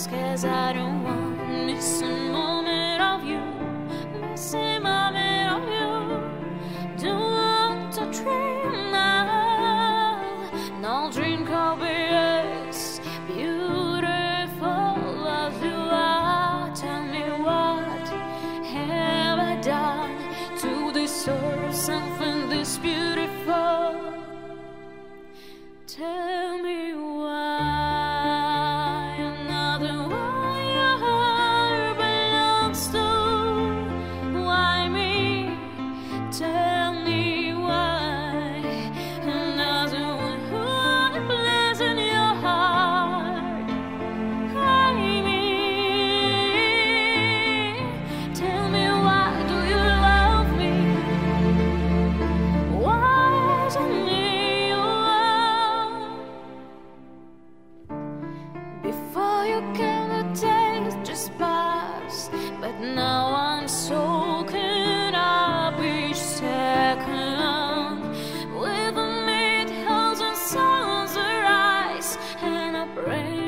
ask, 'cause I don't want to miss a moment of you, miss a moment of you. Don't want to dream now, no dream could be as beautiful as you are. Tell me, what have I done to deserve something this beautiful? Tell me why another one your heart belongs to. Why me? Tell me why another one who had a place in your heart. Why me? Tell me, why do you love me? Why is it me? Before you came, the days just passed, but now I'm soaking up each second with a 1,000,000 suns arise, and I pray